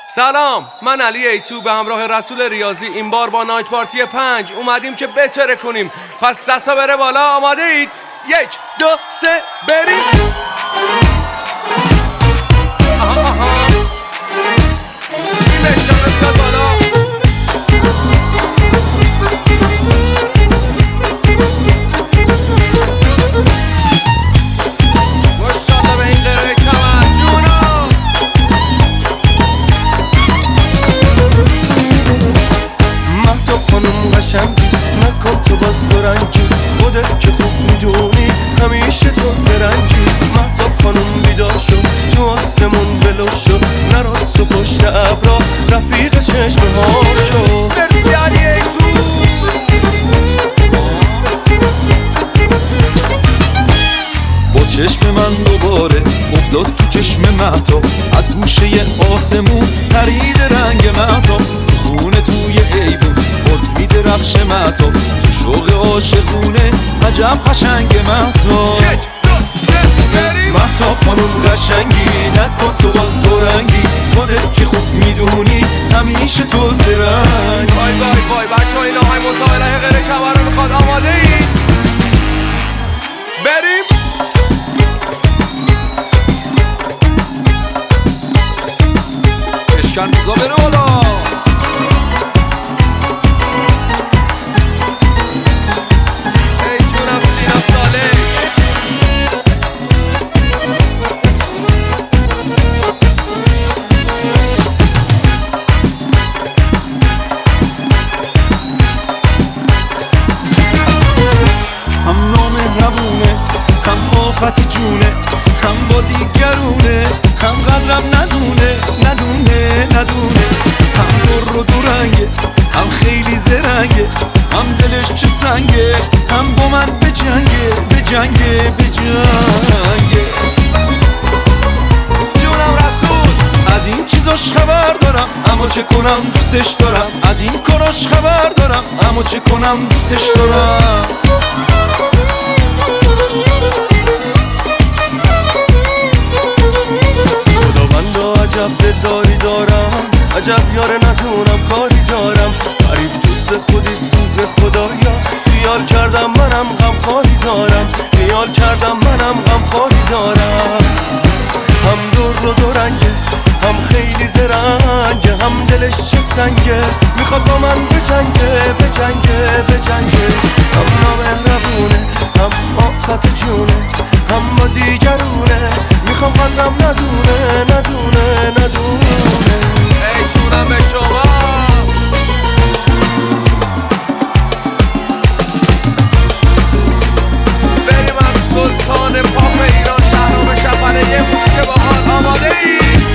سلام، من علی ایتو به همراه رسول ریاضی این بار با نایت پارتی 5 اومدیم که بتره کنیم. پس دستا بره بالا. آماده اید؟ 1 2 3 بریم. این بشجانه بیاد بالا. ماشاءالله به این قره کمر جونا. مهتاب خانم قشنگی نکن تو باز رنگی، خودت که خوب میدونی همیشه تو زرنگی. مهتاب خانم بیدار شو تو آسمون بلو شو، نرو تو پشت ابرا رفیق چشمه ها شو. مرسی علی ایتو. باز چشم من دوباره افتاد تو چشم مهتاب، از گوشه آسمون پرید رنگ مهتاب. خونه توی ایوون باز میدرخش مهتاب، تو شوق عاشقونه عجب قشنگ مهتاب. 1 2 3 بریم. مهتاب خانم قشنگی نکن تو باز تو رنگی، خودت که خوب میدونی همیشه تو زرنگ. وای وای وای بچه ها این آهای مطابقه غیر کمر رو میخواد. آماده اید؟ بریم. اشکن بزا بره بالا. ای جونم سینا ساله. هم نامهربونه، هم آفت جونه، هم با دیگرونه، هم قدرم ندونه. هم در و دو رنگه، هم خیلی زرنگه، هم دلش چه سنگه، هم با من بجنگه. جونم رسول. از این چیزاش خبر دارم اما چه کنم دوستش دارم، از این کاراش خبر دارم اما چه کنم دوستش دارم. خداوندا عجب دلداری دارم، عجب یاره ندونم کاری دارم. غریب دوست خودی سوز خدایا، خیال کردم منم غمخواری دارم. هم دور و دو رنگه، هم خیلی زرنگه، هم دلش چه سنگه، میخواد با من بجنگه. هم نامهربونه، هم آفت جونه، هم با دیگرونه، میخوام قدرم ندونه. ای جونم به شما. بریم از سلطان پاپ ایران شهرام شپنه یه موزیک باحال. آماده اید؟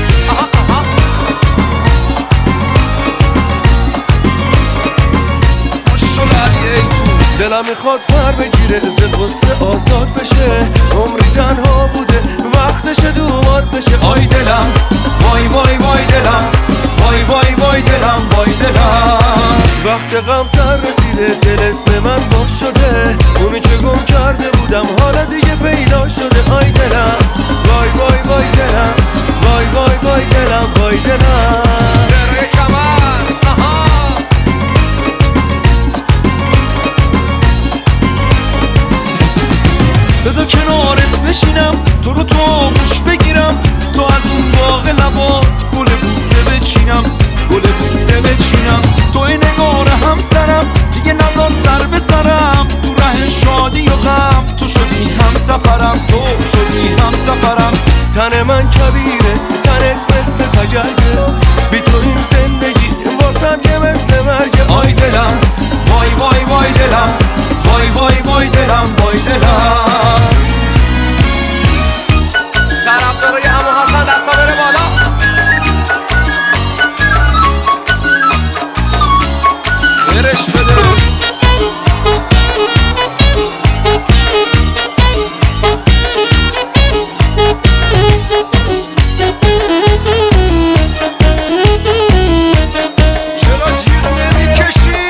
دلم میخواد پر بگیره، از قصه آزاد بشه، عمری تنها بوده وقتش دومات بشه. آی دلم وای دلم، وای دلم. وقت غم سر رسیده، طلسم من باز شده، اونی که گم کرده بودم حالا دیگه پیدا شده. آی دلم وای دلم، وای دلم. درای کمر. بذار کنارت بشینم، تو رو تو آغوش بگیرم، تو از اون باغ لبا گل بوسه بچینم. توی نگار همسرم، دیگه نزار سر به سرم، تو ره شادی و غم تو شدی هم سفرم. تن من کبیره، تنت مثل تگرگه، بی تو این زندگی واسم یه مثل مرگه. آی دلم وای دلم، وای دلم. طرفدارای عمو حسن دستا بره بالا. برش بده. چرا جیر نمیکشی؟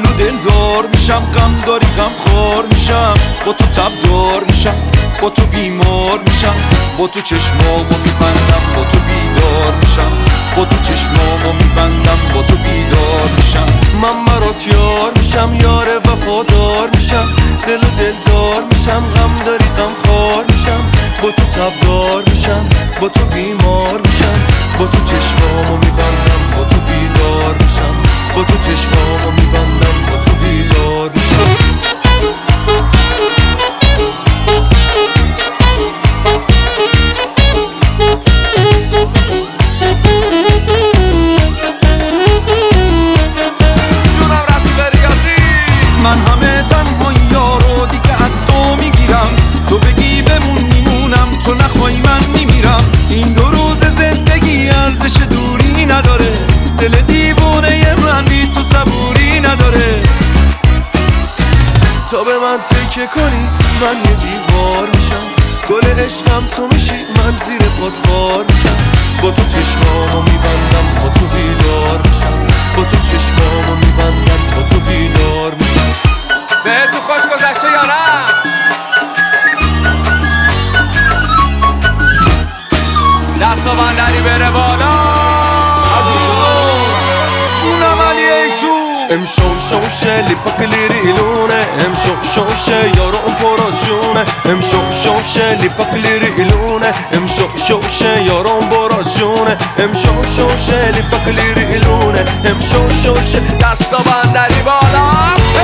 دل و دل دار میشم، غم داری غم خور میشم، با تو تب دار میشم، با تو بیمار میشم، با تو چشمامو میبندم، با تو بیدار میشم، با تو چشمامو میبندم، با تو بیدار میشم. من برات یار میشم، یار وفادار میشم، دل و دل دار میشم، غم داری غم خور میشم، با تو تبدار میشم، با تو بیمار میشم، با تو چشمامو میبندم، با تو بیدار میشم، با تو چشمامو میبندم، با تو بیدار میشم. من همه تنها یارو دیگه از تو میگیرم، تو بگی بمون میمونم، تو نخوای من میمیرم. این 2 روز زندگی ارزش دوری نداره، دل دیوونه من بی تو صبوری نداره. تا به من تکیه کنی من یه دیوار میشم، گل عشقم تو میشی، من زیر پات خار میشم، با تو چشمامو میبندم، با تو بیدار میشم، با تو چشمامو میبندم، با تو بیدار میشم. به تو خوش گذشته یا نه؟ دستا بندری بره بالا جونم علی ای تو امشو شوشه لیپا کلیریلونه، امشو شوشه یارو اون پرازجونه، امشو شوشه لیپا کلیریلونه، امشو شوشه یارو اون پرازجونه، امشو شوشه لیپا کلیریلونه، امشو شوشه دستا بندری بالا.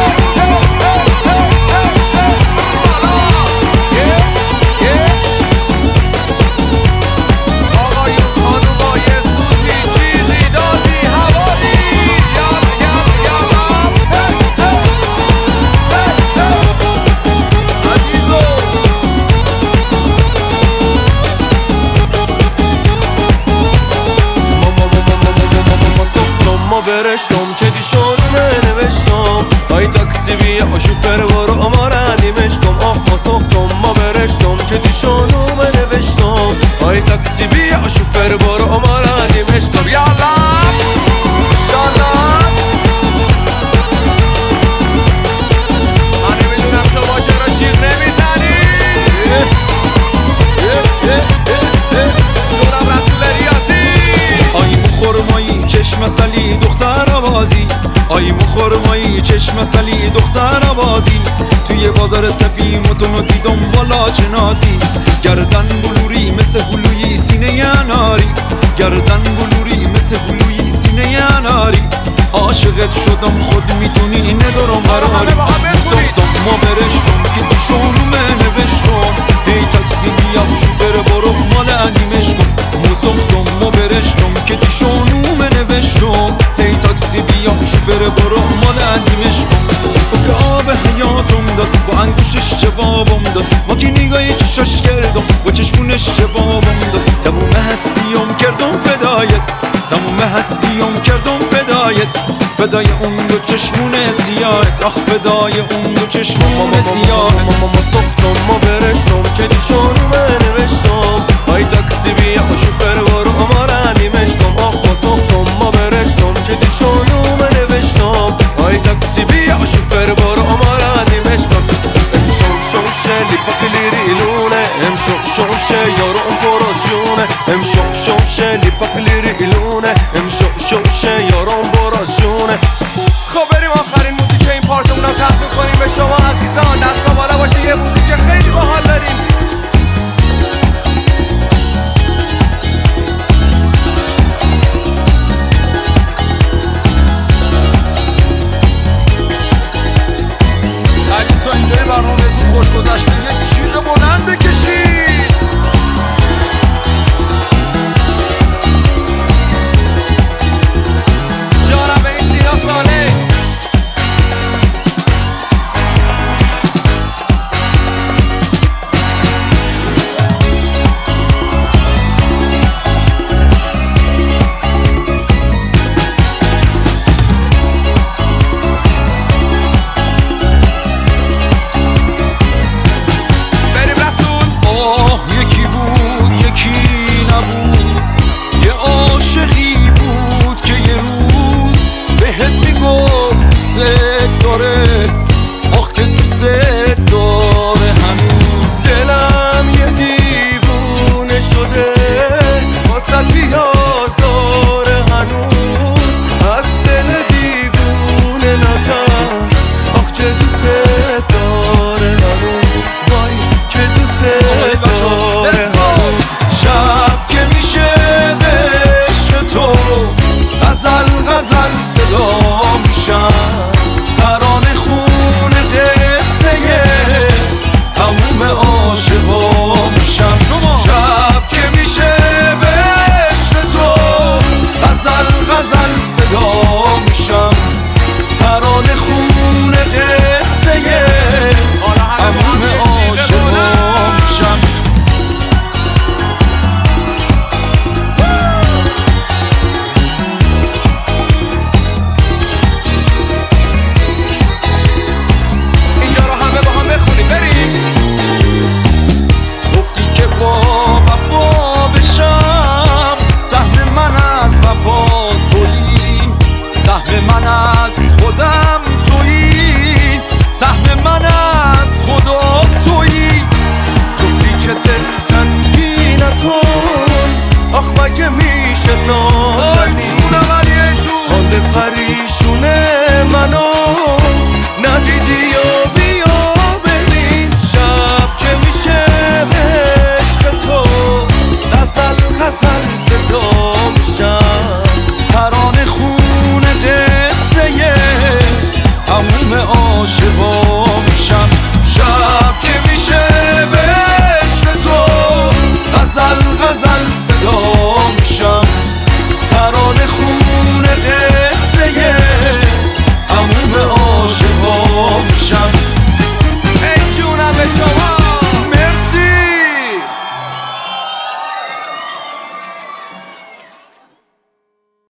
برشتم که دیشانومه نوشتم، ای تاکسی بیا شوفر برو اما ردیمشتم. آخ ما ساختم ما برشتم که دیشانومه نوشتم، ای تاکسی بیا شوفر برو اما ردیمشتم. یالا شالا من نمیدونم شما چرا جیغ نمیزنی. جونم رسول ریاضی آی مخورمایی چشم سلی دختر آوازی، آی مخورمایی چشم سلی دختر آوازی، توی بازار سفیمتونو دیدم والا چه نازی، گردن بلوری مثل هلوی سینه اناری، گردن بلوری مثل هلوی سینه اناری، عاشقت شدم خود میدونی ندارم قراری. ساختم ما برشتم که دیشونومه نوشتم، هی تاکسی بیا شوفر برو مال اندیمش کن. ساختم ما برشتم که دیشونومه نوشتم، هی تاکسی بیا شوفر برو مال اندیمش کن. که آب حیاتم داد با انگوشش جوابم داد، ما که نگاهی چشاش کردم با چشمونش جوابم داد. تموم هستیم کردم فدایت، تموم هستیم کردم فدایت، فدای اون 2 چشمون سیاهت، آخ فدای اون 2 چشمون سیاهت. ما ساختم ما برشتم که دیشانومه نوشتم، ای تاکسی بیا شوفر برو اما ردیمشتم. آخ ما ساختم ما برشتم که دیشانومه نوشتم، ای تاکسی بیا شوفر برو اما ردیمشتم. امشو شوشه لیپا کلیریلونه، امشو شوشه یارو اون پرازجونه، امشو شوشه لیپا کلیریلونه، امشو شوشه یارو اون پرازجونه. خب بریم آخرین موزیک این پارتمون رو تقدیم کنیم به شما عزیزان. دستا بالا باشه، یه موزیک خیلی باحال داریم. داره آخ که دوست